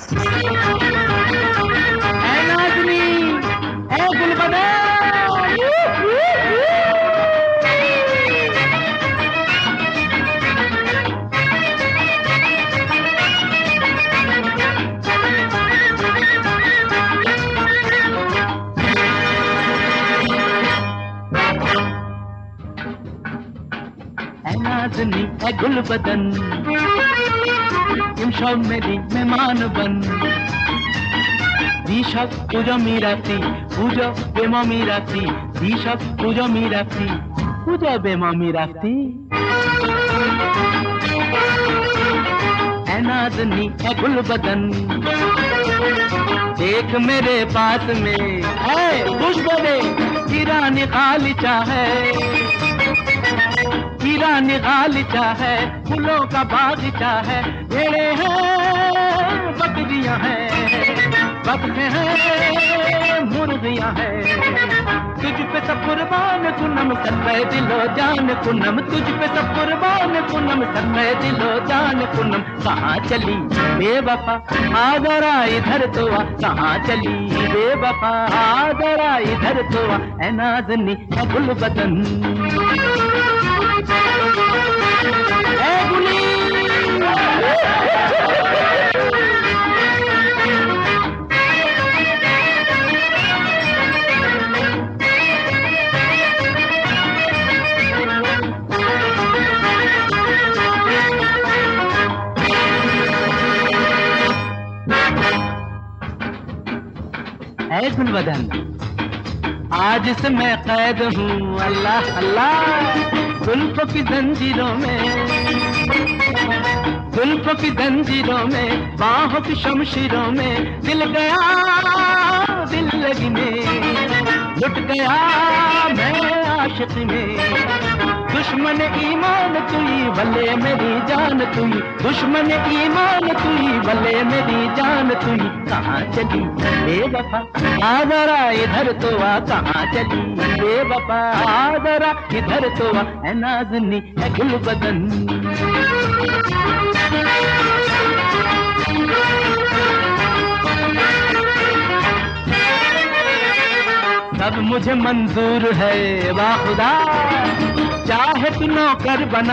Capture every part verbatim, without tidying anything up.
ऐ नाज़नी, ऐ गुलबदन। ऐ नाज़नी, ऐ गुलबदन, इमशब मेरी मेहमान बन। दिशब पूजो मीराती, पूजो बेमा मीराती, दिशब पूजो मीराती, पूजो बेमा मीराती। ऐ नाज़नी, ऐ गुलबदन, देख मेरे पास में है खुशबू ईरानी गालीचा है, ईरानी गालीचा है, फूलों का बागीचा है, भेड़े हैं बकरियां हैं, बकरे हैं मुर्गियां हैं। तुझ पे सब कुर्बान कुनम सन्ने दिलो जान कुनम, तुझ पे सब कुर्बान कुनम सन्ने दिलो जान कुनम। कहाँ चली बेवफा आ जरा इधर तो आ, कहाँ चली बेवफा आ जरा इधर तो आ। ऐ नाज़नी, ऐ गुलबदन, ऐ गुली। ऐ गुलबदन, आज से मैं कैद हूँ अल्लाह अल्लाह जुल्फों की जंजीरों में, जुल्फों की जंजीरों में, बाहों की शमशीरों में। दिल गया दिल लगी में, लुट गया मैं आशिक में। दुश्मन ईमान तुई भले मेरी जान तुई, दुश्मन ईमान तुई भले मेरी जान तुई। कहाँ चली बेवफा आ जरा इधर तो आ, कहाँ चली बेवफा आ जरा इधर तो आ। ऐ नाज़नी, ऐ गुलबदन, सब मुझे मंजूर है वाह खुदा, चाहे तू नौकर बना,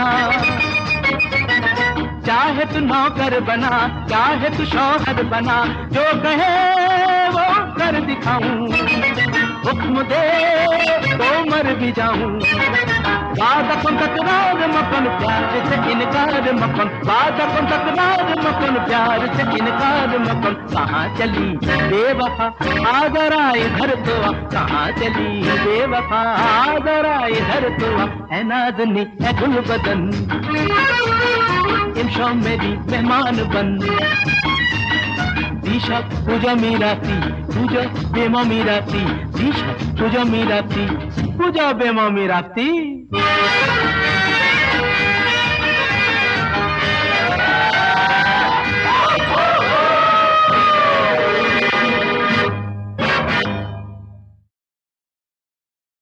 चाहे तू नौकर बना, चाहे तू शौहर बना, जो कहे वो कर दिखाऊं, हुक्म दे तो मर भी जाऊं। वादा को तकरार मकन प्यार से इनकार मकन, वादा को तकरार मकन प्यार से इनकार मकन। कहाँ चली बेवफा आ जरा इधर तो आ, कहाँ चली बेवफा आ जरा इधर तो आ। ऐ नाज़नी, ऐ गुलबदन, इमशब मेरी मेहमान बन। दिशा पूजा मीराती, पूजा बेमा मीराती, दिशा पूजा मीराती, पूजा बेमा मीराती।